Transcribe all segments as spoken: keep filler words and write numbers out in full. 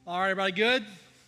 All right, everybody good?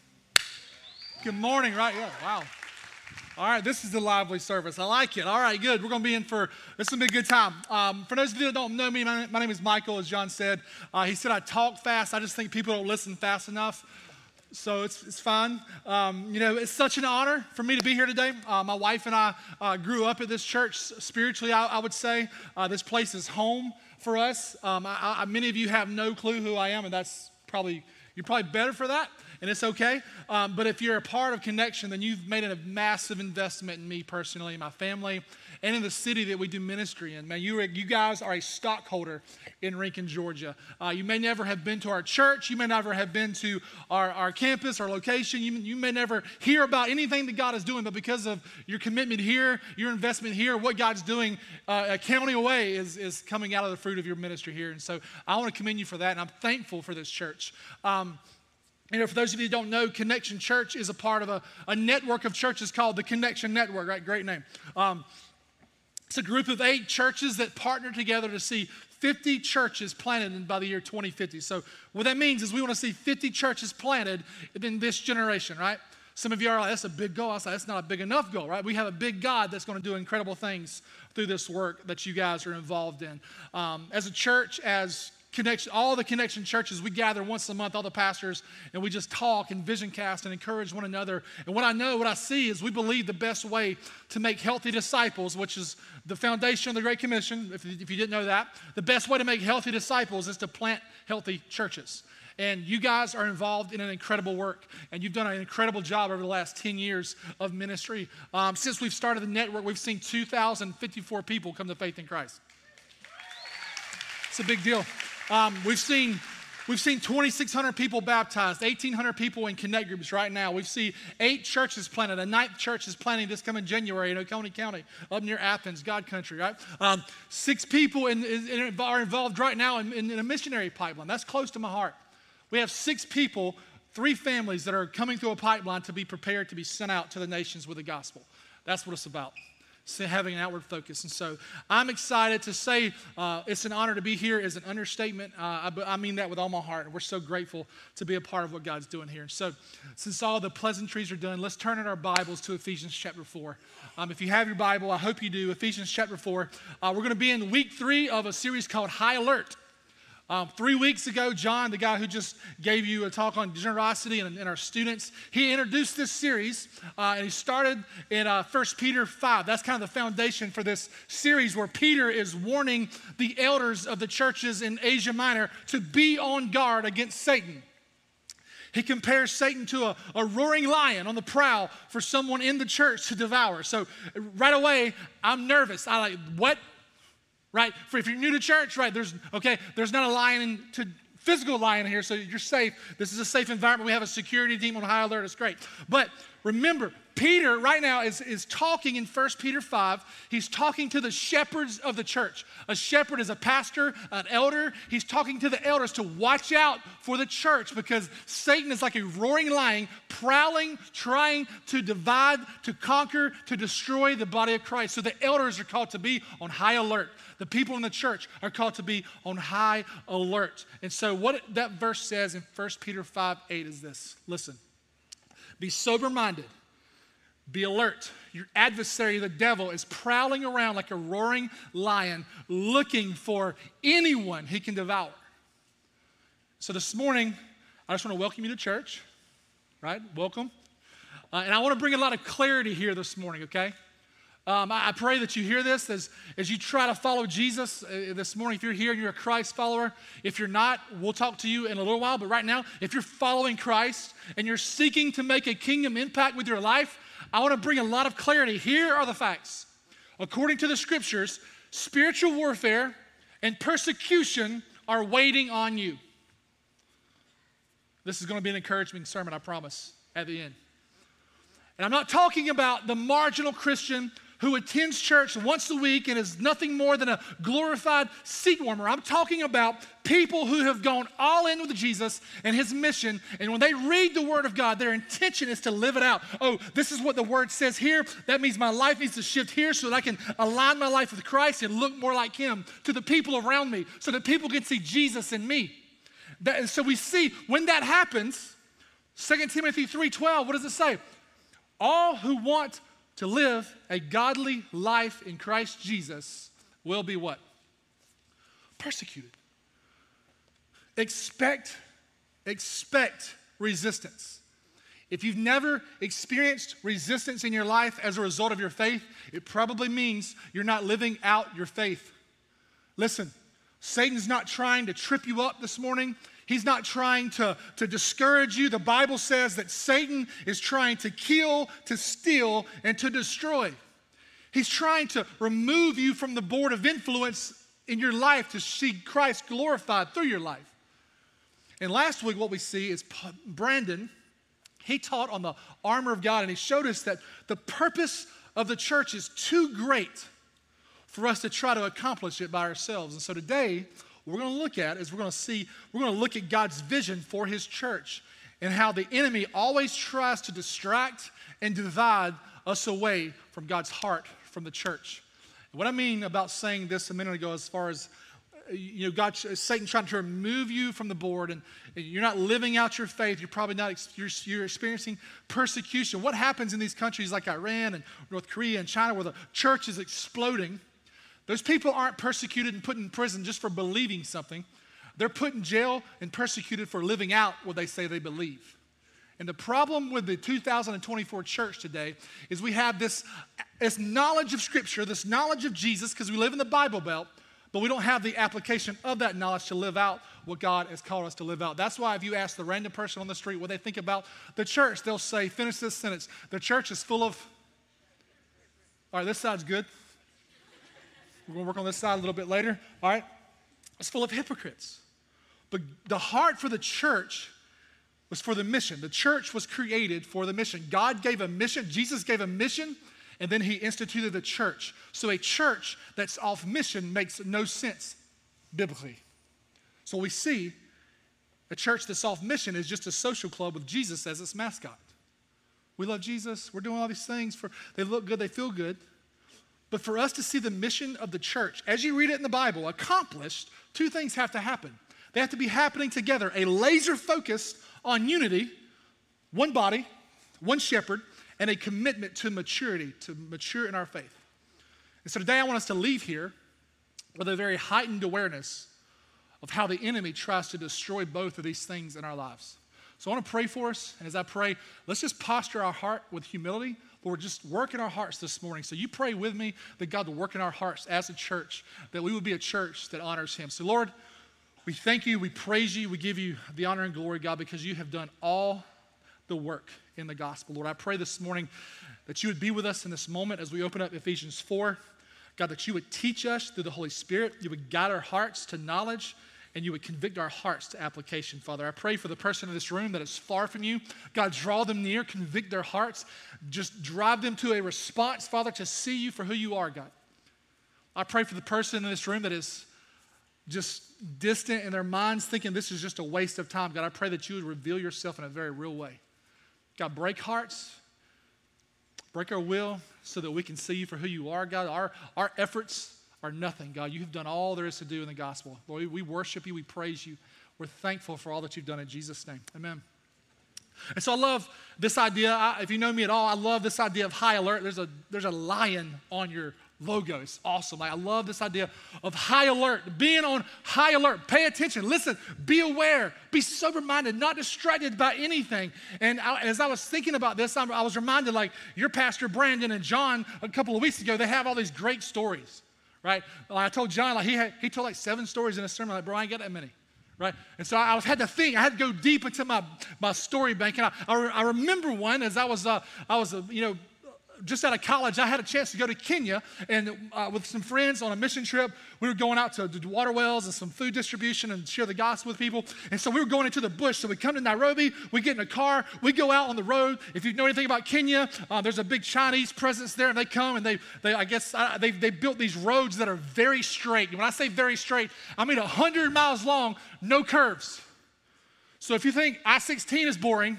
Good morning, right? Yeah, wow. All right, this is the lively service. I like it. All right, good. We're going to be in for, this is going to be a good time. Um, for those of you that don't know me, my, my name is Michael, as John said. Uh, he said I talk fast. I just think people don't listen fast enough. So it's it's fine. Um, you know, it's such an honor for me to be here today. Uh, my wife and I uh, grew up at this church spiritually, I, I would say. Uh, this place is home for us. Um, I, I, many of you have no clue who I am, and that's probably, you're probably better for that, and it's okay. Um, but if you're a part of Connection, then you've made a massive investment in me personally, my family, and in the city that we do ministry in. Man, you, are, you guys are a stockholder in Rincon, Georgia. Uh, you may never have been to our church. You may never have been to our, our campus, our location. You, you may never hear about anything that God is doing, but because of your commitment here, your investment here, what God's doing uh, a county away is, is coming out of the fruit of your ministry here. And so I want to commend you for that, and I'm thankful for this church. Um, You know, for those of you who don't know, Connection Church is a part of a, a network of churches called the Connection Network, right? Great name. Um, it's a group of eight churches that partner together to see fifty churches planted by the year twenty fifty. So what that means is we want to see fifty churches planted in this generation, right? Some of you are like, that's a big goal. I was like, that's not a big enough goal, right? We have a big God that's going to do incredible things through this work that you guys are involved in. Um, as a church, as Connection, all the Connection churches, we gather once a month, all the pastors, and we just talk and vision cast and encourage one another. And what I know, what I see is we believe the best way to make healthy disciples, which is the foundation of the Great Commission, if, if you didn't know that, the best way to make healthy disciples is to plant healthy churches. And you guys are involved in an incredible work, and you've done an incredible job over the last ten years of ministry. Um, since we've started the network, we've seen two thousand fifty-four people come to faith in Christ. It's a big deal. Um, we've seen we've seen twenty-six hundred people baptized, eighteen hundred people in connect groups right now. We've seen eight churches planted. A ninth church is planting this coming January in Oconee County, up near Athens, God country, right? Um, six people in, in, are involved right now in, in, in a missionary pipeline. That's close to my heart. We have six people, three families that are coming through a pipeline to be prepared to be sent out to the nations with the gospel. That's what it's about. Having an outward focus. And so I'm excited to say uh, it's an honor to be here is an understatement. Uh, I, I mean that with all my heart. And we're so grateful to be a part of what God's doing here. So since all the pleasantries are done, let's turn in our Bibles to Ephesians chapter four. Um, if you have your Bible, I hope you do. Ephesians chapter four. Uh, we're going to be in week three of a series called High Alert. Um, three weeks ago, John, the guy who just gave you a talk on generosity and, and our students, he introduced this series, uh, and he started in uh, First Peter five. That's kind of the foundation for this series where Peter is warning the elders of the churches in Asia Minor to be on guard against Satan. He compares Satan to a, a roaring lion on the prowl for someone in the church to devour. So right away, I'm nervous. I like, what? Right? For if you're new to church, right, there's, okay, there's not a lion, in, to, physical lion here, so you're safe. This is a safe environment. We have a security team on high alert. It's great. But remember, Peter right now is, is talking in First Peter five. He's talking to the shepherds of the church. A shepherd is a pastor, an elder. He's talking to the elders to watch out for the church because Satan is like a roaring lion, prowling, trying to divide, to conquer, to destroy the body of Christ. So the elders are called to be on high alert. The people in the church are called to be on high alert. And so what that verse says in First Peter five eight is this. Listen, be sober-minded. Be alert. Your adversary, the devil, is prowling around like a roaring lion looking for anyone he can devour. So this morning, I just want to welcome you to church, right? Welcome. Uh, and I want to bring a lot of clarity here this morning, okay? Um, I, I pray that you hear this as, as you try to follow Jesus uh, this morning. If you're here and you're a Christ follower, if you're not, we'll talk to you in a little while. But right now, if you're following Christ and you're seeking to make a kingdom impact with your life, I want to bring a lot of clarity. Here are the facts. According to the scriptures, spiritual warfare and persecution are waiting on you. This is going to be an encouraging sermon, I promise, at the end. And I'm not talking about the marginal Christian who attends church once a week and is nothing more than a glorified seat warmer. I'm talking about people who have gone all in with Jesus and his mission, and when they read the Word of God, their intention is to live it out. Oh, this is what the Word says here. That means my life needs to shift here so that I can align my life with Christ and look more like him to the people around me so that people can see Jesus in me. That, and so we see when that happens, Second Timothy three twelve, what does it say? All who want to live a godly life in Christ Jesus will be what? Persecuted. Expect, expect resistance. If you've never experienced resistance in your life as a result of your faith, it probably means you're not living out your faith. Listen, Satan's not trying to trip you up this morning. He's not trying to, to discourage you. The Bible says that Satan is trying to kill, to steal, and to destroy. He's trying to remove you from the board of influence in your life to see Christ glorified through your life. And last week, what we see is Brandon, he taught on the armor of God, and he showed us that the purpose of the church is too great for us to try to accomplish it by ourselves. And so today, what we're going to look at is we're going to see, we're going to look at God's vision for his church and how the enemy always tries to distract and divide us away from God's heart, from the church. And what I mean about saying this a minute ago as far as you know, God, Satan trying to remove you from the board, and, and you're not living out your faith. You're probably not, you're, you're experiencing persecution. What happens in these countries like Iran and North Korea and China where the church is exploding? Those people aren't persecuted and put in prison just for believing something. They're put in jail and persecuted for living out what they say they believe. And the problem with the two thousand twenty-four church today is we have this, this knowledge of Scripture, this knowledge of Jesus, because we live in the Bible Belt, but we don't have the application of that knowledge to live out what God has called us to live out. That's why if you ask the random person on the street what they think about the church, they'll say, finish this sentence, the church is full of, all right, this side's good. We're going to work on this side a little bit later, all right? It's full of hypocrites. But the heart for the church was for the mission. The church was created for the mission. God gave a mission, Jesus gave a mission, and then he instituted a church. So a church that's off mission makes no sense biblically. So we see a church that's off mission is just a social club with Jesus as its mascot. We love Jesus. We're doing all these things. For they look good. They feel good. But for us to see the mission of the church, as you read it in the Bible, accomplished, two things have to happen. They have to be happening together. A laser focus on unity, one body, one shepherd, and a commitment to maturity, to mature in our faith. And so today I want us to leave here with a very heightened awareness of how the enemy tries to destroy both of these things in our lives. So I want to pray for us, and as I pray, let's just posture our heart with humility. Lord, just work in our hearts this morning. So you pray with me that God will work in our hearts as a church, that we would be a church that honors him. So Lord, we thank you, we praise you, we give you the honor and glory, God, because you have done all the work in the gospel. Lord, I pray this morning that you would be with us in this moment as we open up Ephesians four. God, that you would teach us through the Holy Spirit. You would guide our hearts to knowledge, and you would convict our hearts to application, Father. I pray for the person in this room that is far from you. God, draw them near, convict their hearts. Just drive them to a response, Father, to see you for who you are, God. I pray for the person in this room that is just distant in their minds, thinking this is just a waste of time. God, I pray that you would reveal yourself in a very real way. God, break hearts, break our will so that we can see you for who you are, God. Our, our efforts are nothing, God. You've done all there is to do in the gospel. Lord, we worship you, we praise you. We're thankful for all that you've done in Jesus' name. Amen. And so I love this idea. I, if you know me at all, I love this idea of high alert. There's a, there's a lion on your logo. It's awesome. Like, I love this idea of high alert, being on high alert. Pay attention. Listen, be aware, be sober-minded, not distracted by anything. And I, as I was thinking about this, I, I was reminded, like, your pastor Brandon and John a couple of weeks ago, they have all these great stories, right? Like I told John, like he had, he told like seven stories in a sermon. Like, bro, I ain't got that many. Right? And so I was, had to think, I had to go deep into my, my story bank. And I, I, I remember one as I was, uh, I was uh, you know, just out of college, I had a chance to go to Kenya and uh, with some friends on a mission trip. We were going out to, to water wells and some food distribution and share the gospel with people. And so we were going into the bush. So we come to Nairobi, we get in a car, we go out on the road. If you know anything about Kenya, uh, there's a big Chinese presence there, and they come and they, they I guess, uh, they they built these roads that are very straight. And when I say very straight, I mean one hundred miles long, no curves. So if you think I sixteen is boring,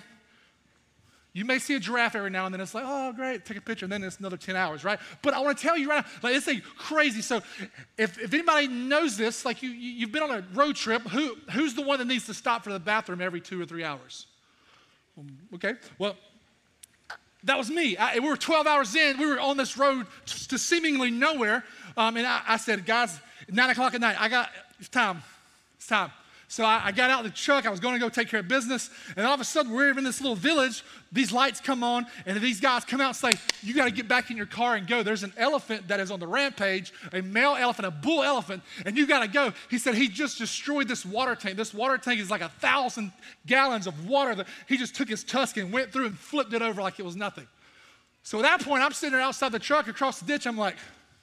you may see a giraffe every now and then. It's like, oh, great, take a picture, and then it's another ten hours, right? But I want to tell you right now, like, it's like crazy. So if, if anybody knows this, like you, you, you've been on a road trip, who, who's the one that needs to stop for the bathroom every two or three hours? Okay, well, that was me. I, we were twelve hours in. We were on this road to seemingly nowhere. Um, and I, I said, guys, nine o'clock at night, I got, it's time. It's time. So I, I got out of the truck. I was going to go take care of business. And all of a sudden, we're in this little village. These lights come on, and these guys come out and say, you got to get back in your car and go. There's an elephant that is on the rampage, a male elephant, a bull elephant, and you got to go. He said he just destroyed this water tank. This water tank is like a thousand gallons of water. That he just took his tusk and went through and flipped it over like it was nothing. So at that point, I'm sitting there outside the truck across the ditch. I'm like,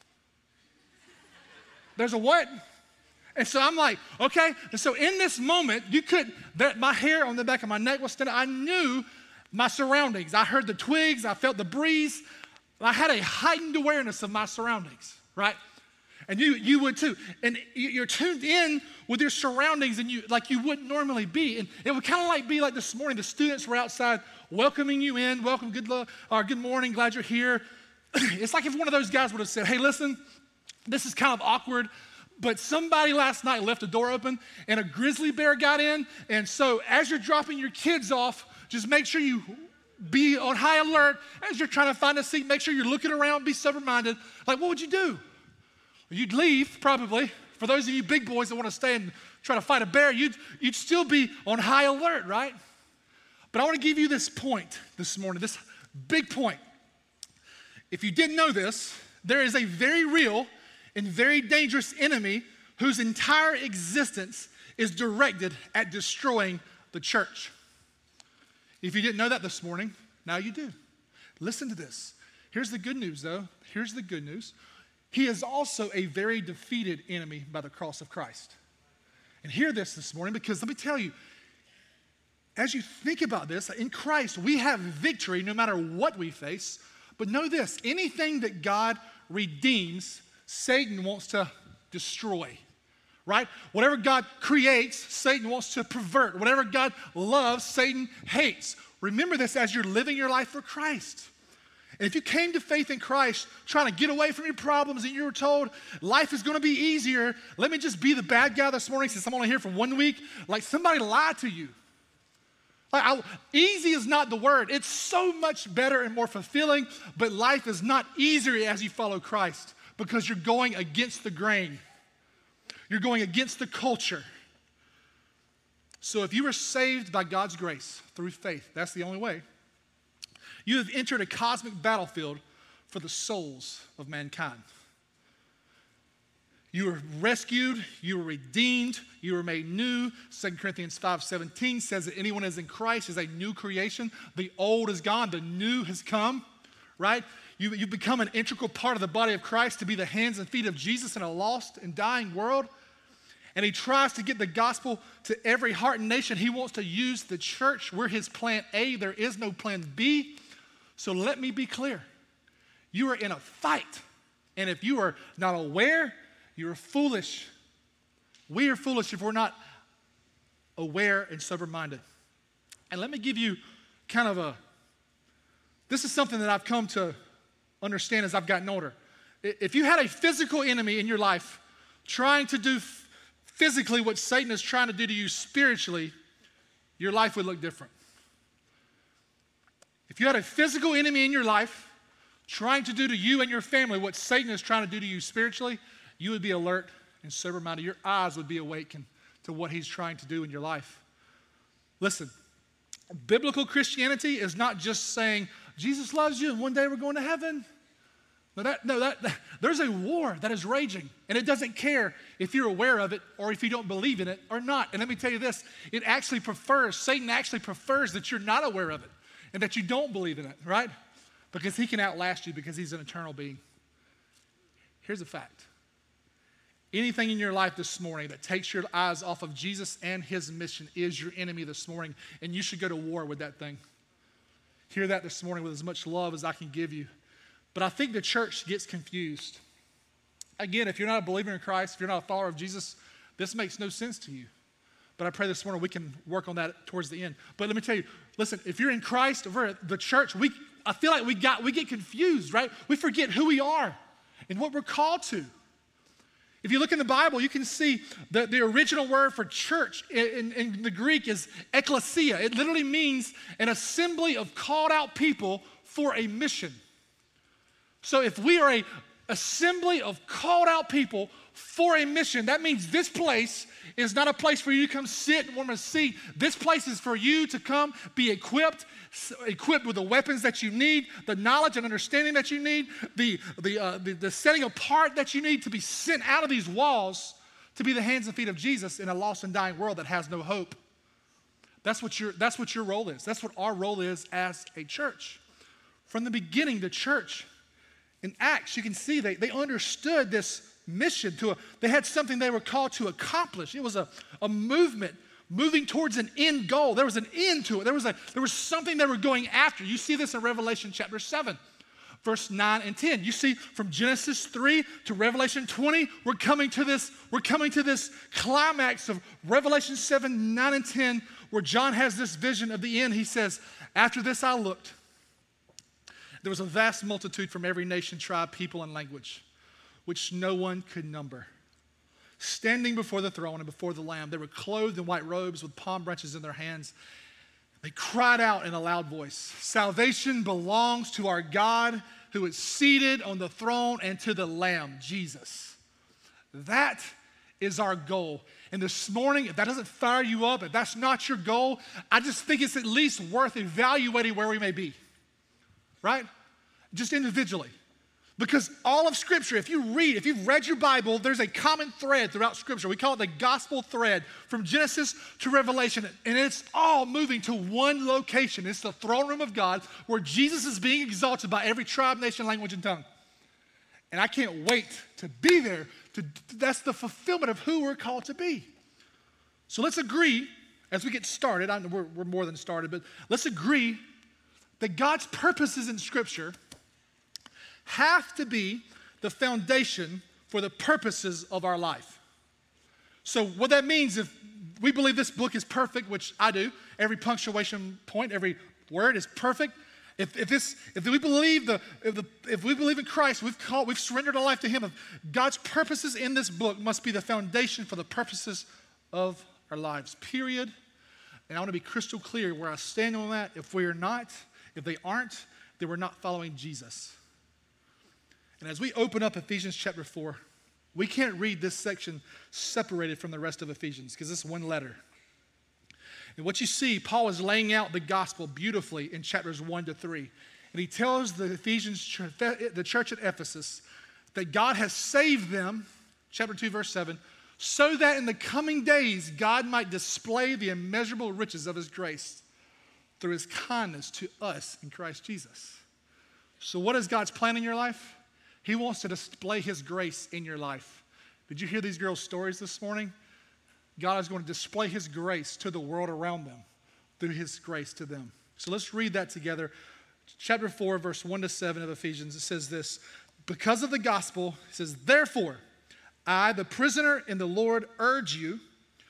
there's a what? And so I'm like, okay. And so in this moment, you could, that my hair on the back of my neck was standing. I knew my surroundings. I heard the twigs. I felt the breeze. I had a heightened awareness of my surroundings, right? And you you would too. And you're tuned in with your surroundings and you like you wouldn't normally be. And it would kind of like be like this morning. The students were outside welcoming you in. Welcome, good luck, or good morning, glad you're here. It's like if one of those guys would have said, hey, listen, this is kind of awkward, but somebody last night left the door open and a grizzly bear got in. And so as you're dropping your kids off, just make sure you be on high alert as you're trying to find a seat. Make sure you're looking around, be sober-minded. Like, what would you do? You'd leave, probably. For those of you big boys that want to stay and try to fight a bear, you'd, you'd still be on high alert, right? But I want to give you this point this morning, this big point. If you didn't know this, there is a very real and very dangerous enemy whose entire existence is directed at destroying the church. If you didn't know that this morning, now you do. Listen to this. Here's the good news, though. Here's the good news. He is also a very defeated enemy by the cross of Christ. And hear this this morning, because let me tell you, as you think about this, in Christ, we have victory no matter what we face. But know this, anything that God redeems, Satan wants to destroy, right? Whatever God creates, Satan wants to pervert. Whatever God loves, Satan hates. Remember this as you're living your life for Christ. And if you came to faith in Christ trying to get away from your problems and you were told life is going to be easier, let me just be the bad guy this morning since I'm only here for one week. Like somebody lied to you. Like I, easy is not the word. It's so much better and more fulfilling, but life is not easier as you follow Christ because you're going against the grain. You're going against the culture. So if you were saved by God's grace through faith, that's the only way. You have entered a cosmic battlefield for the souls of mankind. You were rescued, you were redeemed, you were made new. Second Corinthians five seventeen says that anyone who is in Christ is a new creation. The old is gone, the new has come, right? You, you've become an integral part of the body of Christ to be the hands and feet of Jesus in a lost and dying world. And he tries to get the gospel to every heart and nation. He wants to use the church. We're his plan A. There is no plan B. So let me be clear. You are in a fight. And if you are not aware, you are foolish. We are foolish if we're not aware and sober-minded. And let me give you kind of a, this is something that I've come to understand as I've gotten older. If you had a physical enemy in your life trying to do physically what Satan is trying to do to you spiritually, your life would look different. If you had a physical enemy in your life trying to do to you and your family what Satan is trying to do to you spiritually, you would be alert and sober-minded. Your eyes would be awakened to what he's trying to do in your life. Listen, biblical Christianity is not just saying, Jesus loves you and one day we're going to heaven. No, that, no that, that, there's a war that is raging, and it doesn't care if you're aware of it or if you don't believe in it or not. And let me tell you this, it actually prefers, Satan actually prefers that you're not aware of it and that you don't believe in it, right? Because he can outlast you because he's an eternal being. Here's a fact. Anything in your life this morning that takes your eyes off of Jesus and his mission is your enemy this morning, and you should go to war with that thing. Hear that this morning with as much love as I can give you. But I think the church gets confused. Again, if you're not a believer in Christ, if you're not a follower of Jesus, this makes no sense to you. But I pray this morning we can work on that towards the end. But let me tell you, listen, if you're in Christ, if we're at the church, we, I feel like we, got, we get confused, right? We forget who we are and what we're called to. If you look in the Bible, you can see that the original word for church in, in, in the Greek is ekklesia. It literally means an assembly of called out people for a mission. So if we are a assembly of called out people for a mission, that means this place is not a place for you to come sit and warm a seat. This place is for you to come be equipped, equipped with the weapons that you need, the knowledge and understanding that you need, the, the, uh, the, the setting apart that you need to be sent out of these walls to be the hands and feet of Jesus in a lost and dying world that has no hope. That's what your, that's what your role is. That's what our role is as a church. From the beginning, the church in Acts, you can see they, they understood this mission. To a, they had something they were called to accomplish. It was a, a movement moving towards an end goal. There was an end to it. There was, a, there was something they were going after. You see this in Revelation chapter seven, verse nine and ten. You see from Genesis three to Revelation twenty, we're coming to this, we're coming to this climax of Revelation seven, nine, and ten, where John has this vision of the end. He says, after this I looked. There was a vast multitude from every nation, tribe, people, and language, which no one could number. Standing before the throne and before the Lamb, they were clothed in white robes with palm branches in their hands. They cried out in a loud voice, salvation belongs to our God who is seated on the throne and to the Lamb, Jesus. That is our goal. And this morning, if that doesn't fire you up, if that's not your goal, I just think it's at least worth evaluating where we may be, right? Just individually. Because all of Scripture, if you read, if you've read your Bible, there's a common thread throughout Scripture. We call it the gospel thread from Genesis to Revelation. And it's all moving to one location. It's the throne room of God where Jesus is being exalted by every tribe, nation, language, and tongue. And I can't wait to be there. To, that's the fulfillment of who we're called to be. So let's agree, as we get started, I know we're, we're more than started, but let's agree that God's purposes in Scripture have to be the foundation for the purposes of our life. So what that means, if we believe this book is perfect, which I do, every punctuation point, every word is perfect. If, if, this, if we believe the, if, the, if we believe in Christ, we've called, we've surrendered our life to Him. God's purposes in this book must be the foundation for the purposes of our lives. Period. And I want to be crystal clear where I stand on that. If we are not, if they aren't, then we're not following Jesus. And as we open up Ephesians chapter four, we can't read this section separated from the rest of Ephesians because it's one letter. And what you see, Paul is laying out the gospel beautifully in chapters one to three. And he tells the Ephesians, church, the church at Ephesus, that God has saved them, chapter two, verse seven, so that in the coming days God might display the immeasurable riches of His grace through His kindness to us in Christ Jesus. So what is God's plan in your life? He wants to display His grace in your life. Did you hear these girls' stories this morning? God is going to display His grace to the world around them through His grace to them. So let's read that together. Chapter four, verse one to seven of Ephesians, it says this, because of the gospel, it says, therefore, I, the prisoner in the Lord, urge you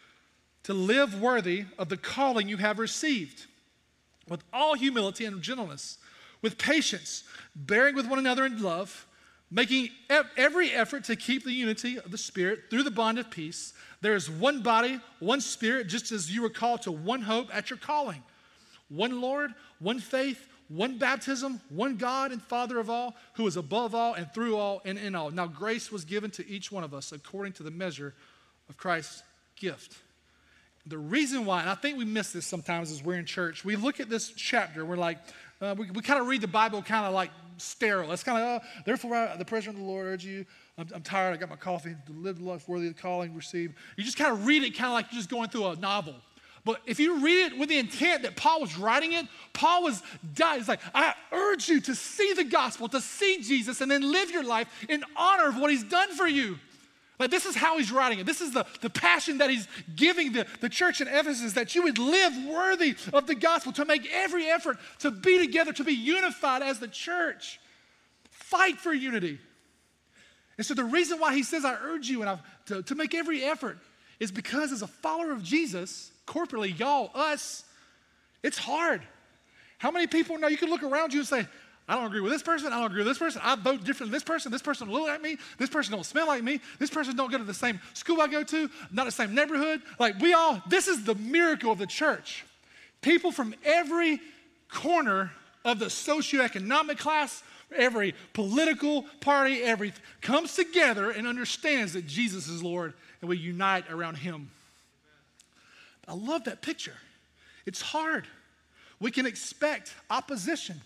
to live worthy of the calling you have received, with all humility and gentleness, with patience, bearing with one another in love, making every effort to keep the unity of the Spirit through the bond of peace. There is one body, one Spirit, just as you were called to one hope at your calling. One Lord, one faith, one baptism, one God and Father of all, who is above all and through all and in all. Now grace was given to each one of us according to the measure of Christ's gift. The reason why, and I think we miss this sometimes as we're in church, we look at this chapter, we're like, uh, we, we kind of read the Bible kind of like sterile. It's kind of, oh, therefore, I, the prisoner of the Lord urge you. I'm, I'm tired. I got my coffee. To live the life worthy of the calling received. You just kind of read it kind of like you're just going through a novel. But if you read it with the intent that Paul was writing it, Paul was dying. It's like, I urge you to see the gospel, to see Jesus, and then live your life in honor of what He's done for you. Like this is how he's writing it. This is the, the passion that he's giving the, the church in Ephesus, that you would live worthy of the gospel, to make every effort to be together, to be unified as the church. Fight for unity. And so the reason why he says, I urge you and I, to, to make every effort is because as a follower of Jesus, corporately, y'all, us, it's hard. How many people know, you can look around you and say, I don't agree with this person. I don't agree with this person. I vote different than this person. This person don't look like me. This person don't smell like me. This person don't go to the same school I go to, not the same neighborhood. Like we all, this is the miracle of the church. People from every corner of the socioeconomic class, every political party, every comes together and understands that Jesus is Lord, and we unite around him. I love that picture. It's hard. We can expect opposition,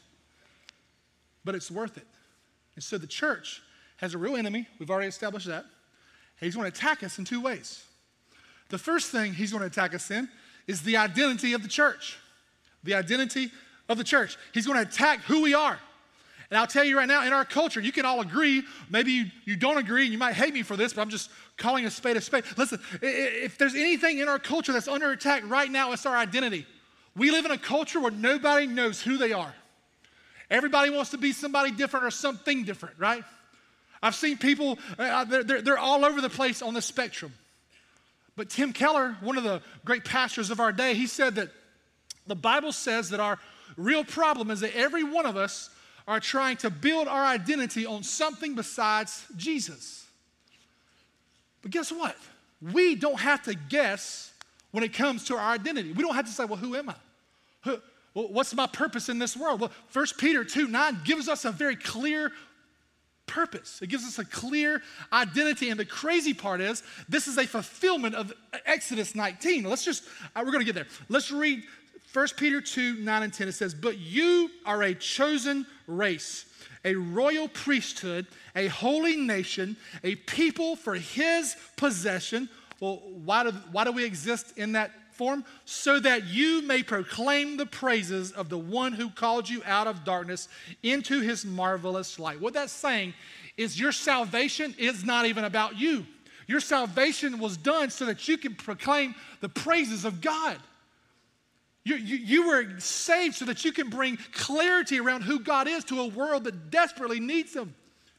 but it's worth it. And so the church has a real enemy. We've already established that. He's going to attack us in two ways. The first thing he's going to attack us in is the identity of the church. The identity of the church. He's going to attack who we are. And I'll tell you right now, in our culture, you can all agree, maybe you, you don't agree, and you might hate me for this, but I'm just calling a spade a spade. Listen, if there's anything in our culture that's under attack right now, it's our identity. We live in a culture where nobody knows who they are. Everybody wants to be somebody different or something different, right? I've seen people, uh, they're, they're, they're all over the place on the spectrum. But Tim Keller, one of the great pastors of our day, he said that the Bible says that our real problem is that every one of us are trying to build our identity on something besides Jesus. But guess what? We don't have to guess when it comes to our identity. We don't have to say, well, who am I? Who, well, what's my purpose in this world? Well, First Peter two nine gives us a very clear purpose. It gives us a clear identity. And the crazy part is, this is a fulfillment of Exodus nineteen. Let's just, we're going to get there. Let's read First Peter two nine and ten. It says, but you are a chosen race, a royal priesthood, a holy nation, a people for his possession. Well, why do, why do we exist in that form? So that you may proclaim the praises of the one who called you out of darkness into his marvelous light. What that's saying is your salvation is not even about you. Your salvation was done so that you can proclaim the praises of God. You, you, you were saved so that you can bring clarity around who God is to a world that desperately needs him.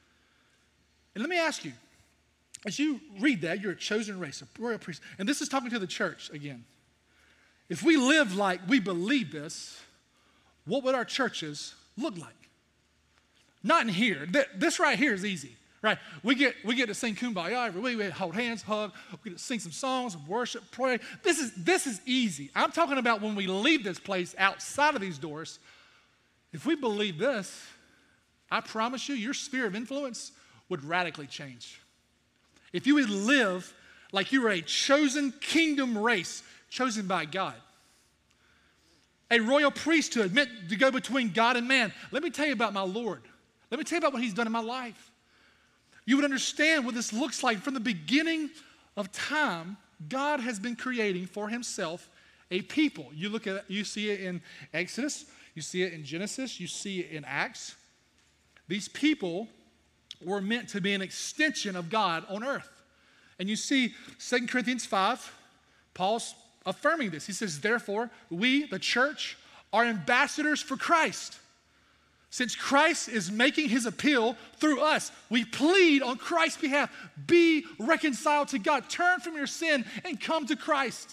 And let me ask you, as you read that, you're a chosen race, a royal priest, and this is talking to the church again. If we live like we believe this, what would our churches look like? Not in here. This right here is easy, right? We get, we get to sing Kumbaya every week. We hold hands, hug. We get to sing some songs, worship, pray. This is, this is easy. I'm talking about when we leave this place outside of these doors. If we believe this, I promise you, your sphere of influence would radically change. If you would live like you were a chosen kingdom race, chosen by God. A royal priesthood meant to go between God and man. Let me tell you about my Lord. Let me tell you about what he's done in my life. You would understand what this looks like. From the beginning of time, God has been creating for himself a people. You look at, you see it in Exodus, you see it in Genesis, you see it in Acts. These people were meant to be an extension of God on earth. And you see Second Corinthians five, Paul's affirming this. He says, therefore, we, the church, are ambassadors for Christ. Since Christ is making his appeal through us, we plead on Christ's behalf, be reconciled to God. Turn from your sin and come to Christ.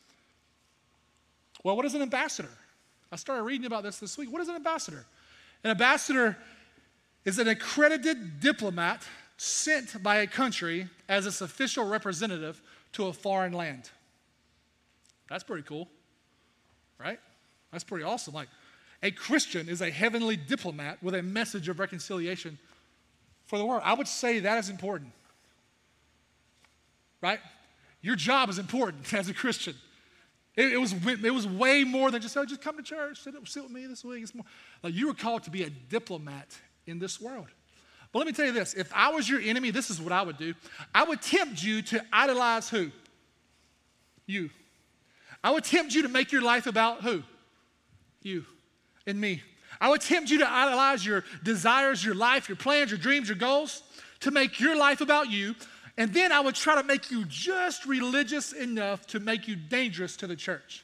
Well, what is an ambassador? I started reading about this this week. What is an ambassador? An ambassador is an accredited diplomat sent by a country as its official representative to a foreign land. That's pretty cool, right? That's pretty awesome. Like, a Christian is a heavenly diplomat with a message of reconciliation for the world. I would say that is important, right? Your job is important as a Christian. It, it was it was way more than just, oh, just come to church, sit, sit with me this week. It's more like you were called to be a diplomat in this world. But let me tell you this, if I was your enemy, this is what I would do. I would tempt you to idolize who? You. I would tempt you to make your life about who? You and me. I would tempt you to idolize your desires, your life, your plans, your dreams, your goals, to make your life about you. And then I would try to make you just religious enough to make you dangerous to the church.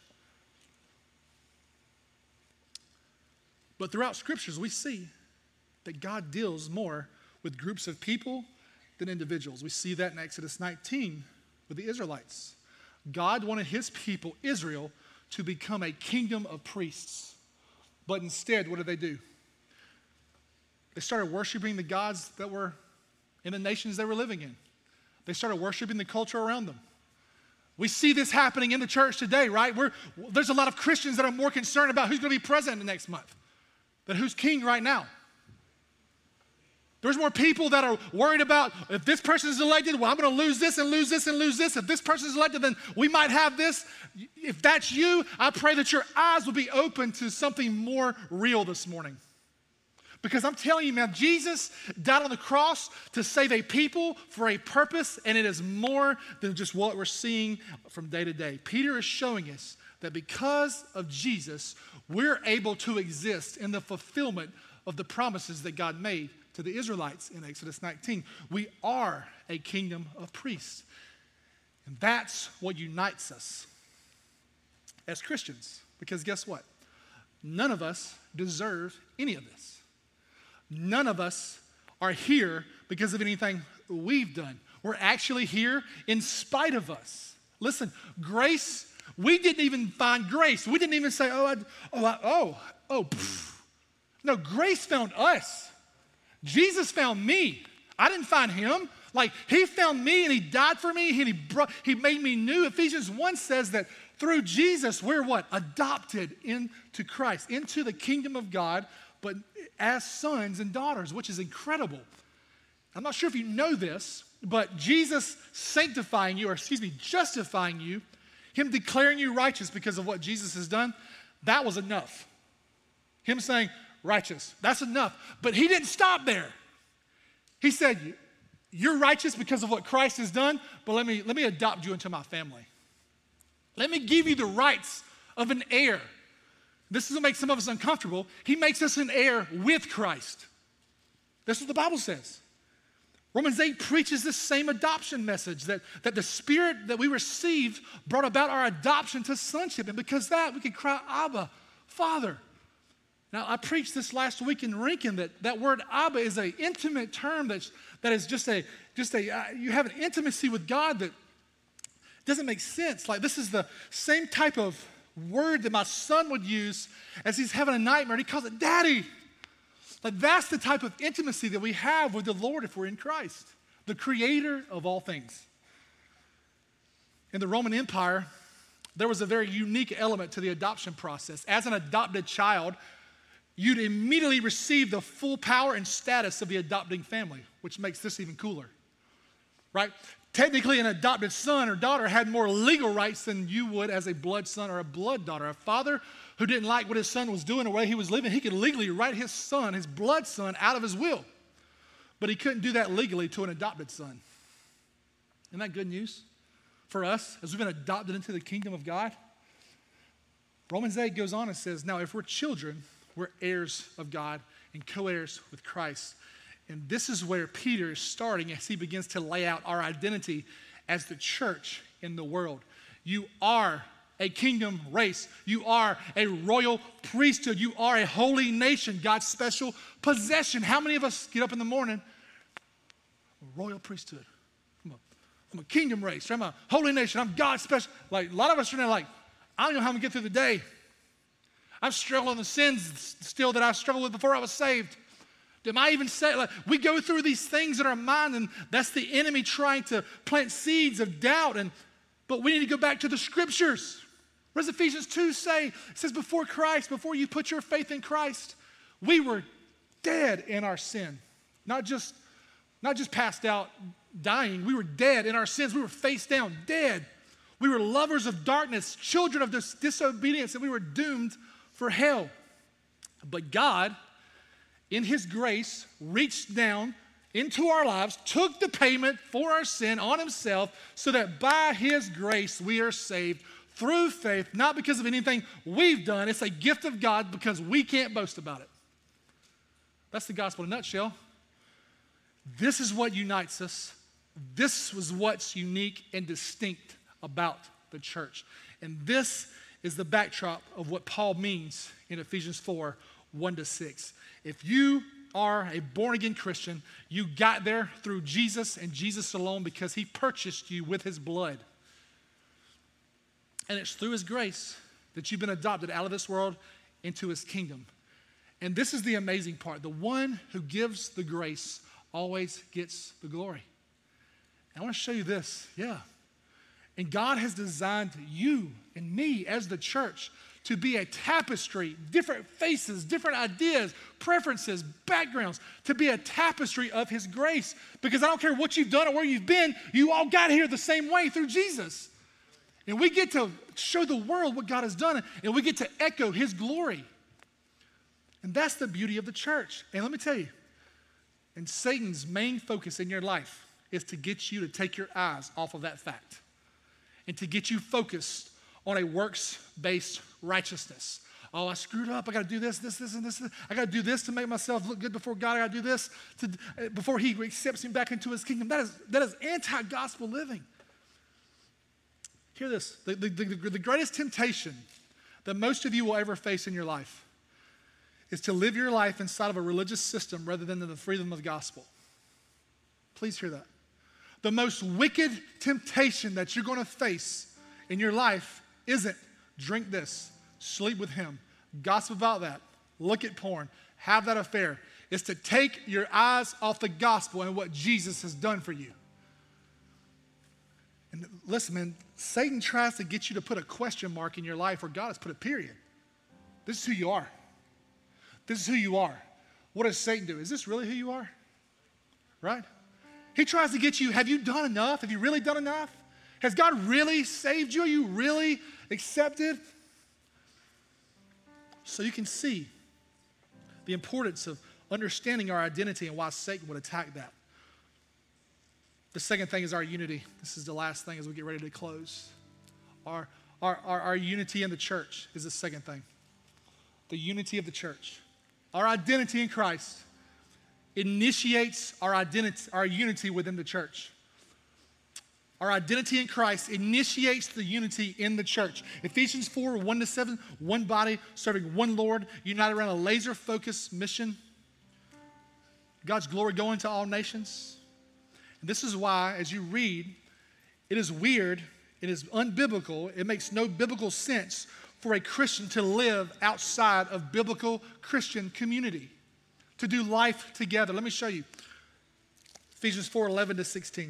But throughout scriptures, we see that God deals more with groups of people than individuals. We see that in Exodus nineteen with the Israelites. God wanted his people, Israel, to become a kingdom of priests. But instead, what did they do? They started worshiping the gods that were in the nations they were living in. They started worshiping the culture around them. We see this happening in the church today, right? We're, there's a lot of Christians that are more concerned about who's going to be president next month than who's king right now. There's more people that are worried about if this person is elected, well, I'm going to lose this and lose this and lose this. If this person is elected, then we might have this. If that's you, I pray that your eyes will be open to something more real this morning. Because I'm telling you, man, Jesus died on the cross to save a people for a purpose, and it is more than just what we're seeing from day to day. Peter is showing us that because of Jesus, we're able to exist in the fulfillment of the promises that God made to the Israelites in Exodus nineteen. We are a kingdom of priests. And that's what unites us as Christians. Because guess what? None of us deserve any of this. None of us are here because of anything we've done. We're actually here in spite of us. Listen, grace, we didn't even find grace. We didn't even say, oh, I, oh, I, oh, oh. Pff. No, grace found us. Jesus found me. I didn't find him. Like, he found me and he died for me and he brought, he made me new. Ephesians one says that through Jesus, we're what? Adopted into Christ, into the kingdom of God, but as sons and daughters, which is incredible. I'm not sure if you know this, but Jesus sanctifying you, or excuse me, justifying you, him declaring you righteous because of what Jesus has done, that was enough. Him saying, righteous, that's enough. But he didn't stop there. He said, you're righteous because of what Christ has done, but let me, let me adopt you into my family. Let me give you the rights of an heir. This is what makes some of us uncomfortable. He makes us an heir with Christ. That's what the Bible says. Romans eight preaches this same adoption message, that, that the Spirit that we received brought about our adoption to sonship. And because of that, we can cry, Abba, Father. Now, I preached this last week in Rincon that that word Abba is an intimate term that's, that is just a, just a uh, you have an intimacy with God that doesn't make sense. Like, this is the same type of word that my son would use as he's having a nightmare, and he calls it daddy. Like, that's the type of intimacy that we have with the Lord if we're in Christ, the creator of all things. In the Roman Empire, there was a very unique element to the adoption process. As an adopted child, you'd immediately receive the full power and status of the adopting family, which makes this even cooler, right? Technically, an adopted son or daughter had more legal rights than you would as a blood son or a blood daughter. A father who didn't like what his son was doing or the way he was living, he could legally write his son, his blood son, out of his will. But he couldn't do that legally to an adopted son. Isn't that good news for us as we've been adopted into the kingdom of God? Romans eight goes on and says, now if we're children, we're heirs of God and co-heirs with Christ. And this is where Peter is starting as he begins to lay out our identity as the church in the world. You are a kingdom race. You are a royal priesthood. You are a holy nation, God's special possession. How many of us get up in the morning? A royal priesthood. I'm a, I'm a kingdom race. I'm a holy nation. I'm God's special. Like, a lot of us are now like, I don't know how I'm going to get through the day. I'm struggling with the sins still that I struggled with before I was saved. Am I even saved? Like, we go through these things in our mind, and that's the enemy trying to plant seeds of doubt. And but we need to go back to the scriptures. What does Ephesians two say? It says, before Christ, before you put your faith in Christ, we were dead in our sin. Not just, not just passed out, dying. We were dead in our sins. We were face down, dead. We were lovers of darkness, children of dis- disobedience, and we were doomed for hell. But God, in his grace, reached down into our lives, took the payment for our sin on himself, so that by his grace we are saved through faith, not because of anything we've done. It's a gift of God because we can't boast about it. That's the gospel in a nutshell. This is what unites us. This was what's unique and distinct about the church. And this is the backdrop of what Paul means in Ephesians four, one to six. If you are a born-again Christian, you got there through Jesus and Jesus alone because he purchased you with his blood. And it's through his grace that you've been adopted out of this world into his kingdom. And this is the amazing part. The one who gives the grace always gets the glory. And I want to show you this. Yeah. And God has designed you and me as the church to be a tapestry, different faces, different ideas, preferences, backgrounds, to be a tapestry of his grace. Because I don't care what you've done or where you've been, you all got here the same way through Jesus. And we get to show the world what God has done, and we get to echo his glory. And that's the beauty of the church. And let me tell you, and Satan's main focus in your life is to get you to take your eyes off of that fact and to get you focused on a works-based righteousness. Oh, I screwed up. I got to do this, this, this, and this. I got to do this to make myself look good before God. I got to do this to, before he accepts me back into his kingdom. That is, that is anti-gospel living. Hear this. The, the, the, the greatest temptation that most of you will ever face in your life is to live your life inside of a religious system rather than in the freedom of the gospel. Please hear that. The most wicked temptation that you're going to face in your life isn't drink this, sleep with him, gossip about that, look at porn, have that affair. It's to take your eyes off the gospel and what Jesus has done for you. And listen, man, Satan tries to get you to put a question mark in your life where God has put a period. This is who you are. This is who you are. What does Satan do? Is this really who you are? Right? He tries to get you, have you done enough? Have you really done enough? Has God really saved you? Are you really accepted? So you can see the importance of understanding our identity and why Satan would attack that. The second thing is our unity. This is the last thing as we get ready to close. Our, our, our, our unity in the church is the second thing. The unity of the church. Our identity in Christ initiates our identity, our unity within the church. Our identity in Christ initiates the unity in the church. Ephesians four, one to seven, one body, serving one Lord, united around a laser-focused mission. God's glory going to all nations. And this is why, as you read, it is weird, it is unbiblical, it makes no biblical sense for a Christian to live outside of biblical Christian community, to do life together. Let me show you. Ephesians four, eleven to sixteen.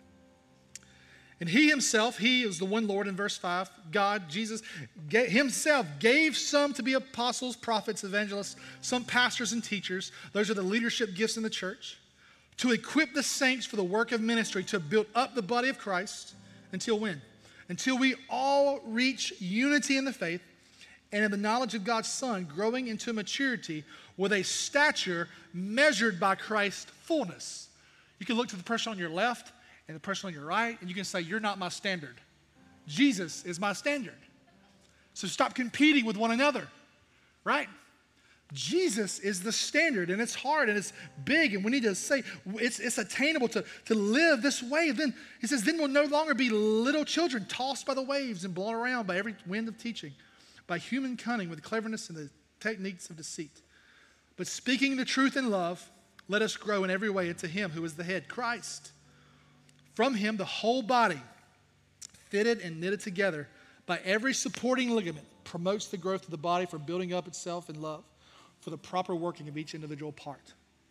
And he himself, he is the one Lord in verse five, God, Jesus, himself gave some to be apostles, prophets, evangelists, some pastors and teachers. Those are the leadership gifts in the church. To equip the saints for the work of ministry, to build up the body of Christ until when? Until we all reach unity in the faith and in the knowledge of God's Son, growing into maturity with a stature measured by Christ's fullness. You can look to the person on your left and the person on your right, and you can say, you're not my standard. Jesus is my standard. So stop competing with one another, right? Jesus is the standard, and it's hard, and it's big, and we need to say it's, it's attainable to, to live this way. And then he says, then we'll no longer be little children tossed by the waves and blown around by every wind of teaching, by human cunning with cleverness and the techniques of deceit. But speaking the truth in love, let us grow in every way into him who is the head, Christ. From him, the whole body, fitted and knitted together by every supporting ligament, promotes the growth of the body for building up itself in love for the proper working of each individual part.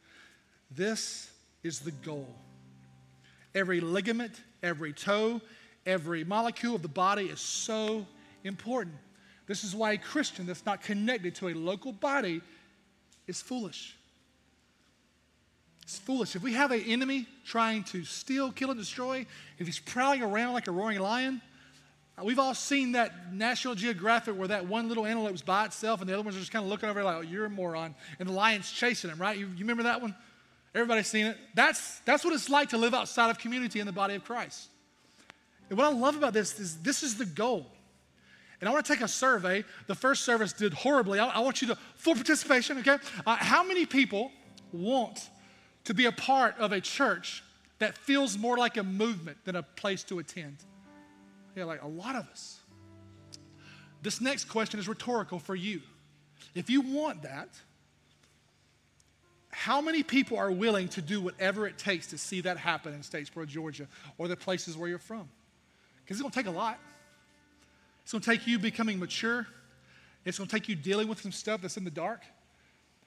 This is the goal. Every ligament, every toe, every molecule of the body is so important. This is why a Christian that's not connected to a local body is foolish. It's foolish. If we have an enemy trying to steal, kill, and destroy, if he's prowling around like a roaring lion, we've all seen that National Geographic where that one little antelope's by itself and the other ones are just kind of looking over like, oh, you're a moron. And the lion's chasing him, right? You, you remember that one? Everybody's seen it. That's, that's what it's like to live outside of community in the body of Christ. And what I love about this is this is the goal. And I want to take a survey. The first service did horribly. I, I want you to, full participation, okay? Uh, how many people want to be a part of a church that feels more like a movement than a place to attend? Yeah, like a lot of us. This next question is rhetorical for you. If you want that, how many people are willing to do whatever it takes to see that happen in Statesboro, Georgia, or the places where you're from? Because it's going to take a lot. It's going to take you becoming mature. It's going to take you dealing with some stuff that's in the dark.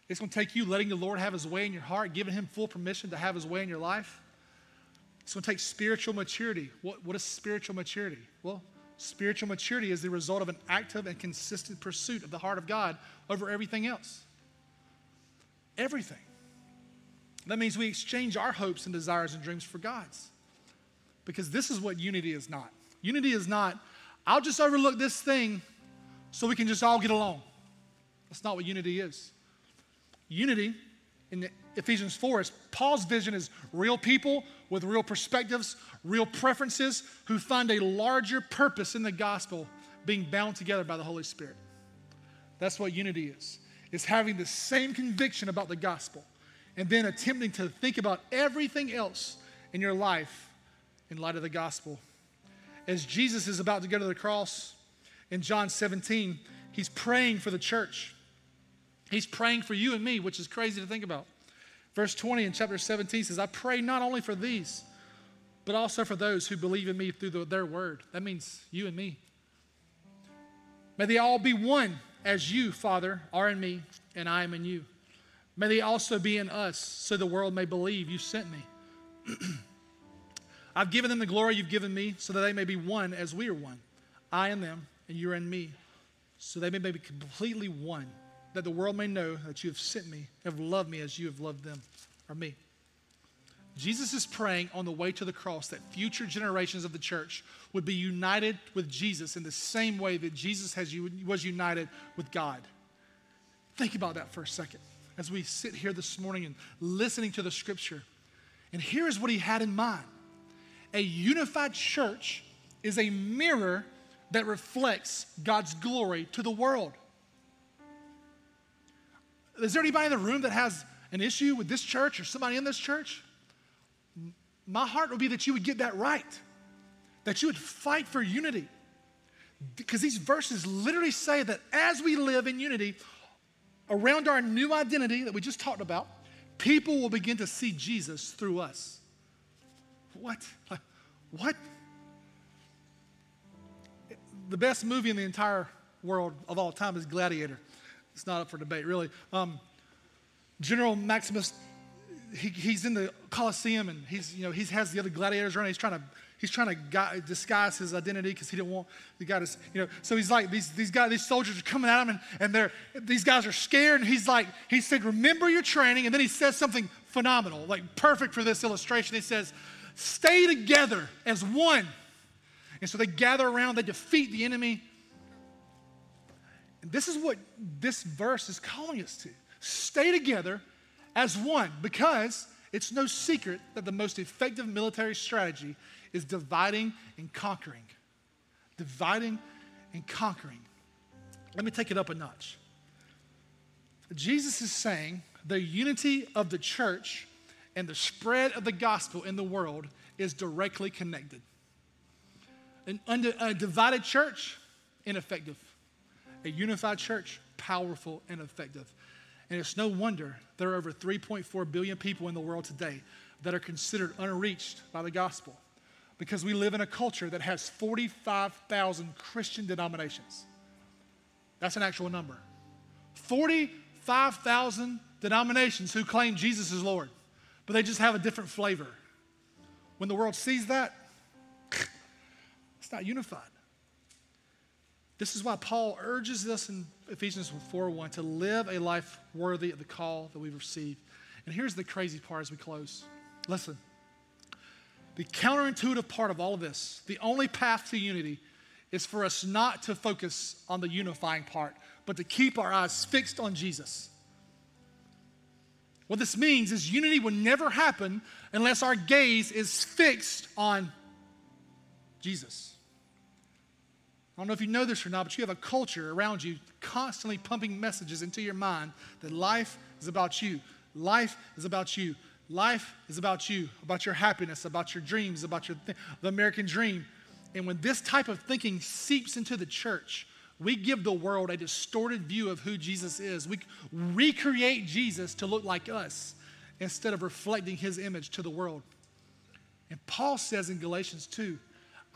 It's going to take you letting the Lord have his way in your heart, giving him full permission to have his way in your life. It's going to take spiritual maturity. What, what is spiritual maturity? Well, spiritual maturity is the result of an active and consistent pursuit of the heart of God over everything else. Everything. That means we exchange our hopes and desires and dreams for God's. Because this is what unity is not. Unity is not, I'll just overlook this thing so we can just all get along. That's not what unity is. Unity in Ephesians four is Paul's vision is real people with real perspectives, real preferences, who find a larger purpose in the gospel being bound together by the Holy Spirit. That's what unity is. It's having the same conviction about the gospel and then attempting to think about everything else in your life in light of the gospel. As Jesus is about to go to the cross in John seventeen, he's praying for the church. He's praying for you and me, which is crazy to think about. Verse twenty in chapter seventeen says, I pray not only for these, but also for those who believe in me through the, their word. That means you and me. May they all be one, as you, Father, are in me, and I am in you. May they also be in us, so the world may believe you sent me. I've given them the glory you've given me, so that they may be one as we are one. I and them, and you are in me, so they may be completely one, that the world may know that you have sent me, have loved me as you have loved them, or me. Jesus is praying on the way to the cross that future generations of the church would be united with Jesus in the same way that Jesus has, was united with God. Think about that for a second as we sit here this morning and listening to the scripture. And here's what he had in mind. A unified church is a mirror that reflects God's glory to the world. Is there anybody in the room that has an issue with this church or somebody in this church? My heart would be that you would get that right, that you would fight for unity. Because these verses literally say that as we live in unity around our new identity that we just talked about, people will begin to see Jesus through us. What? What? The best movie in the entire world of all time is Gladiator. It's not up for debate, really. Um, General Maximus, he, he's in the Colosseum, and he's, you know, he has the other gladiators around. He's trying to, he's trying to guy, disguise his identity because he didn't want the guy to, you know. So he's like, these these guys, these soldiers are coming at him, and, and they're these guys are scared. And he's like, he said, remember your training. And then he says something phenomenal, like perfect for this illustration. He says, stay together as one. And so they gather around, they defeat the enemy. And this is what this verse is calling us to. Stay together as one, because it's no secret that the most effective military strategy is dividing and conquering. Dividing and conquering. Let me take it up a notch. Jesus is saying the unity of the church and the spread of the gospel in the world is directly connected. An undivided church, ineffective. A unified church, powerful and effective. And it's no wonder there are over three point four billion people in the world today that are considered unreached by the gospel, because we live in a culture that has forty-five thousand Christian denominations. That's an actual number. forty-five thousand denominations who claim Jesus is Lord, but they just have a different flavor. When the world sees that, it's not unified. This is why Paul urges us in Ephesians four one to live a life worthy of the call that we've received. And here's the crazy part as we close. Listen, the counterintuitive part of all of this, the only path to unity, is for us not to focus on the unifying part, but to keep our eyes fixed on Jesus. What this means is unity will never happen unless our gaze is fixed on Jesus. I don't know if you know this or not, but you have a culture around you constantly pumping messages into your mind that life is about you. Life is about you. Life is about you, about your happiness, about your dreams, about your th- the American dream. And when this type of thinking seeps into the church, we give the world a distorted view of who Jesus is. We recreate Jesus to look like us instead of reflecting his image to the world. And Paul says in Galatians two,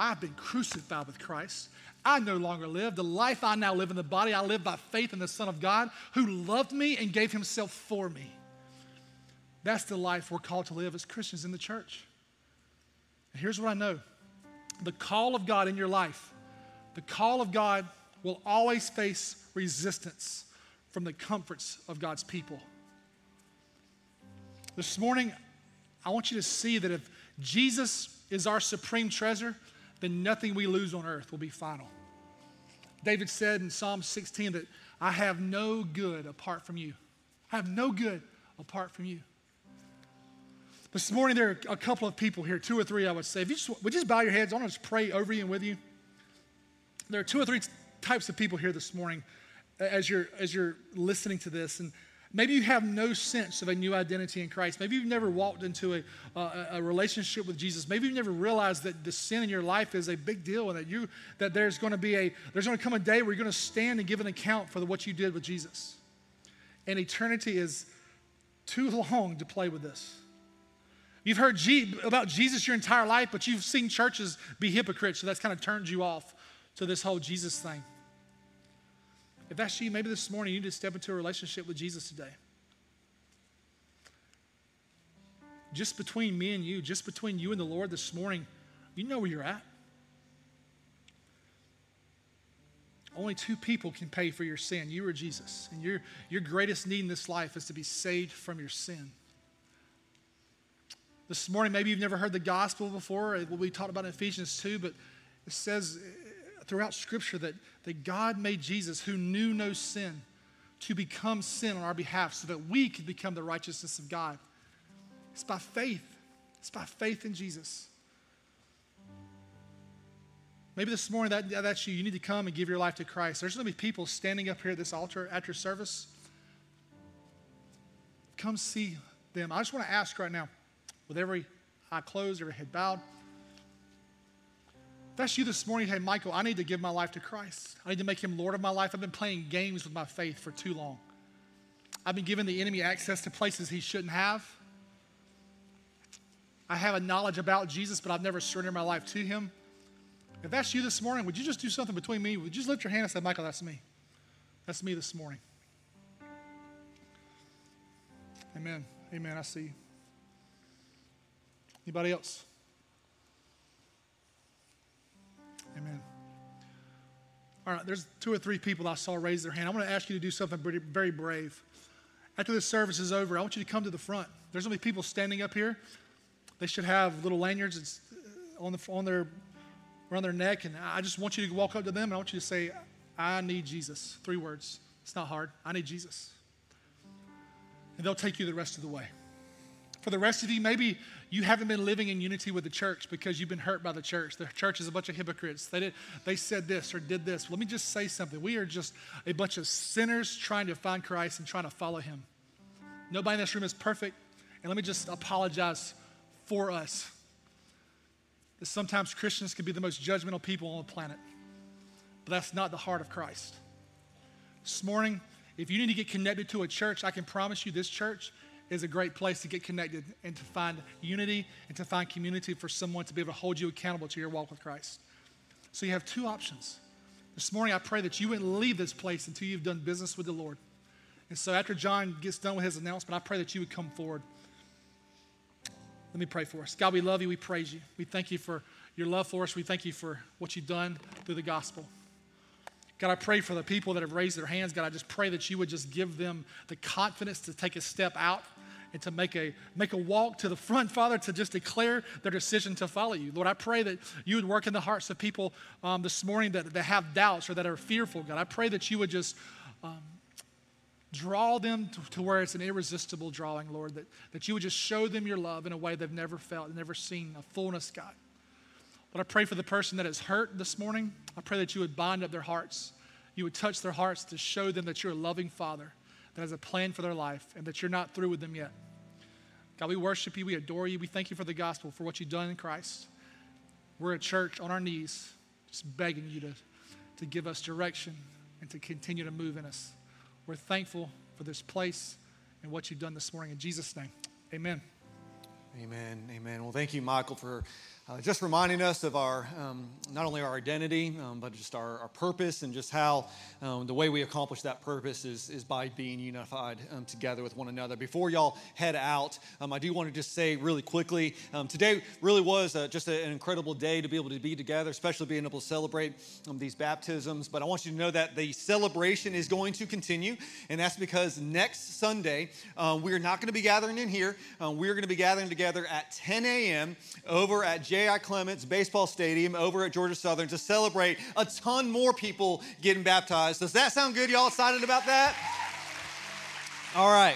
I've been crucified with Christ. I no longer live. The life I now live in the body, I live by faith in the Son of God who loved me and gave himself for me. That's the life we're called to live as Christians in the church. And here's what I know. The call of God in your life, the call of God will always face resistance from the comforts of God's people. This morning, I want you to see that if Jesus is our supreme treasure, then nothing we lose on earth will be final. David said in Psalm sixteen that I have no good apart from you. I have no good apart from you. This morning, there are a couple of people here, two or three, I would say. If you just, would you just bow your heads? I want to just pray over you and with you. There are two or three types of people here this morning as you're, as you're listening to this. And maybe you have no sense of a new identity in Christ. Maybe you've never walked into a, a, a relationship with Jesus. Maybe you've never realized that the sin in your life is a big deal and that, you, that there's going to be a, there's going to come a day where you're going to stand and give an account for the, what you did with Jesus. And eternity is too long to play with this. You've heard G- about Jesus your entire life, but you've seen churches be hypocrites, so that's kind of turned you off to this whole Jesus thing. If that's you, maybe this morning you need to step into a relationship with Jesus today. Just between me and you, just between you and the Lord this morning, you know where you're at. Only two people can pay for your sin, you or Jesus. And your, your greatest need in this life is to be saved from your sin. This morning, maybe you've never heard the gospel before, what we talked about in Ephesians two, but it says throughout Scripture that, that God made Jesus, who knew no sin, to become sin on our behalf so that we could become the righteousness of God. It's by faith. It's by faith in Jesus. Maybe this morning that, that's you. You need to come and give your life to Christ. There's going to be people standing up here at this altar after service. Come see them. I just want to ask right now, with every eye closed, every head bowed. If that's you this morning, hey, Michael, I need to give my life to Christ. I need to make him Lord of my life. I've been playing games with my faith for too long. I've been giving the enemy access to places he shouldn't have. I have a knowledge about Jesus, but I've never surrendered my life to him. If that's you this morning, would you just do something between me? Would you just lift your hand and say, Michael, that's me. That's me this morning. Amen. Amen. I see you. Anybody else? Amen. All right, there's two or three people I saw raise their hand. I want to ask you to do something very, very brave. After this service is over, I want you to come to the front. There's going to be people standing up here. They should have little lanyards on, the, on their, around their neck, and I just want you to walk up to them, and I want you to say, I need Jesus. Three words. It's not hard. I need Jesus. And they'll take you the rest of the way. For the rest of you, maybe you haven't been living in unity with the church because you've been hurt by the church. The church is a bunch of hypocrites. They did, they said this or did this. Let me just say something. We are just a bunch of sinners trying to find Christ and trying to follow him. Nobody in this room is perfect. And let me just apologize for us. That sometimes Christians can be the most judgmental people on the planet. But that's not the heart of Christ. This morning, if you need to get connected to a church, I can promise you this church is a great place to get connected and to find unity and to find community for someone to be able to hold you accountable to your walk with Christ. So you have two options. This morning, I pray that you wouldn't leave this place until you've done business with the Lord. And so after John gets done with his announcement, I pray that you would come forward. Let me pray for us. God, we love you. We praise you. We thank you for your love for us. We thank you for what you've done through the gospel. God, I pray for the people that have raised their hands. God, I just pray that you would just give them the confidence to take a step out and to make a, make a walk to the front, Father, to just declare their decision to follow you. Lord, I pray that you would work in the hearts of people um, this morning that, that have doubts or that are fearful. God, I pray that you would just um, draw them to, to where it's an irresistible drawing, Lord, that, that you would just show them your love in a way they've never felt, never seen, a fullness, God. Lord, I pray for the person that is hurt this morning. I pray that you would bind up their hearts. You would touch their hearts to show them that you're a loving Father that has a plan for their life and that you're not through with them yet. God, we worship you. We adore you. We thank you for the gospel, for what you've done in Christ. We're a church on our knees, just begging you to, to give us direction and to continue to move in us. We're thankful for this place and what you've done this morning. In Jesus' name, amen. Amen. Amen. Well, thank you, Michael, for Uh, just reminding us of our, um, not only our identity, um, but just our, our purpose, and just how um, the way we accomplish that purpose is, is by being unified um, together with one another. Before y'all head out, um, I do want to just say really quickly, um, today really was uh, just a, an incredible day to be able to be together, especially being able to celebrate um, these baptisms. But I want you to know that the celebration is going to continue, and that's because next Sunday, uh, we're not going to be gathering in here. Uh, we're going to be gathering together at ten a.m. over at J I. Clements Baseball Stadium over at Georgia Southern to celebrate a ton more people getting baptized. Does that sound good? Y'all excited about that? All right.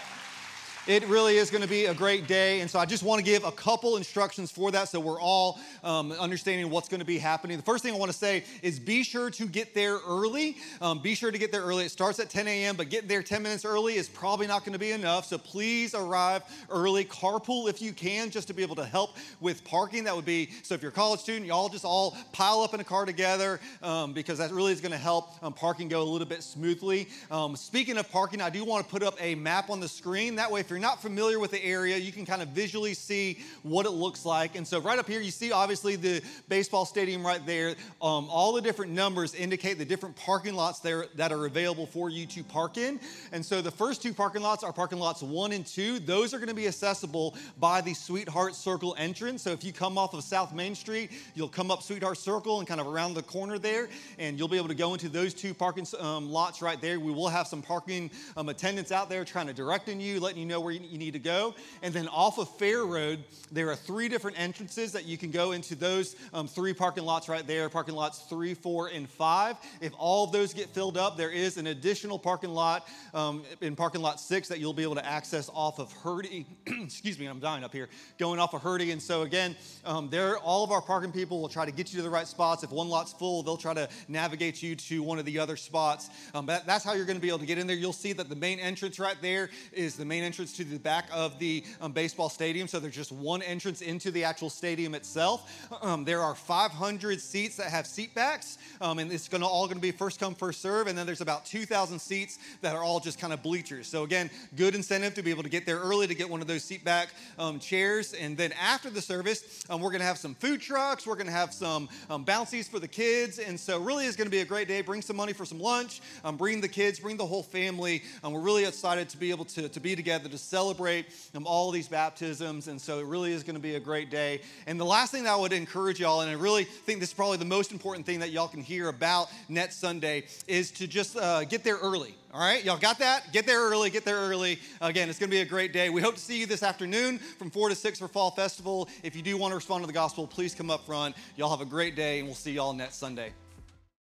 It really is going to be a great day, and so I just want to give a couple instructions for that so we're all um, understanding what's going to be happening. The first thing I want to say is be sure to get there early. Um, be sure to get there early. It starts at ten a.m., but getting there ten minutes early is probably not going to be enough, so please arrive early. Carpool if you can, just to be able to help with parking. That would be, so if you're a college student, y'all just all pile up in a car together um, because that really is going to help um, parking go a little bit smoothly. Um, speaking of parking, I do want to put up a map on the screen. That way, if you're not familiar with the area, you can kind of visually see what it looks like. And so right up here, you see obviously the baseball stadium right there. Um, all the different numbers indicate the different parking lots there that are available for you to park in. And so the first two parking lots are parking lots one and two. Those are going to be accessible by the Sweetheart Circle entrance. So if you come off of South Main Street, you'll come up Sweetheart Circle and kind of around the corner there, and you'll be able to go into those two parking um, lots right there. We will have some parking um, attendants out there trying to directing you, letting you know where you need to go. And then off of Fair Road, there are three different entrances that you can go into those um, three parking lots right there, parking lots three, four, and five. If all of those get filled up, there is an additional parking lot um, in parking lot six that you'll be able to access off of Hurdy. Excuse me, I'm dying up here, going off of Hurdy. And so again, um, there, all of our parking people will try to get you to the right spots. If one lot's full, they'll try to navigate you to one of the other spots. Um, that, that's how you're going to be able to get in there. You'll see that the main entrance right there is the main entrance to the back of the um, baseball stadium. So there's just one entrance into the actual stadium itself. Um, there are five hundred seats that have seat backs, um, and it's gonna all going to be first come, first serve. And then there's about two thousand seats that are all just kind of bleachers. So again, good incentive to be able to get there early to get one of those seat back um, chairs. And then after the service, um, we're going to have some food trucks. We're going to have some um, bouncies for the kids. And so really is going to be a great day. Bring some money for some lunch. Um, bring the kids, bring the whole family. Um, we're really excited to be able to, to be together to celebrate um, all of these baptisms. And so it really is going to be a great day. And the last thing that I would encourage y'all, and I really think this is probably the most important thing that y'all can hear about Next Sunday, is to just uh, get there early. All right, y'all got that? Get there early, get there early. Again, it's going to be a great day. We hope to see you this afternoon from four to six for Fall Festival. If you do want to respond to the gospel, please come up front. Y'all have a great day, and we'll see y'all next Sunday.